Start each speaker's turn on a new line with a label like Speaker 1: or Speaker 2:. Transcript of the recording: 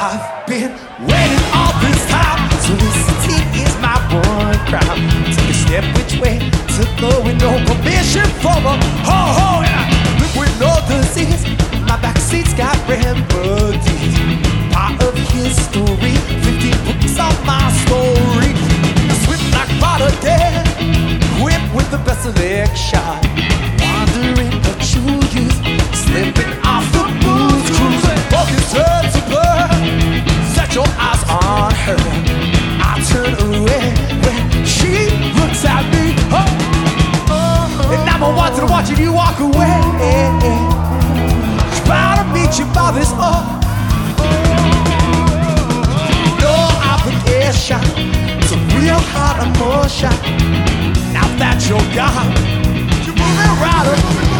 Speaker 1: I've been waiting all this time. Soliciting is my one crime. Take a step which way to go with no permission from a ho-ho. And I live with no disease. My backseat's got remedies. Part of history, 15 books on my story. Swift like Rotterdam, equipped with the best selection. Wandering the Julius, slipping off the booze, cruising, focus turns to blur. Set your eyes on her. I turn away when she looks at me. Oh. And I'm wanting watching you walk away. Try to meet you by this no obligation. It's a real hard emotion. Now that you're gone, you're moving right up.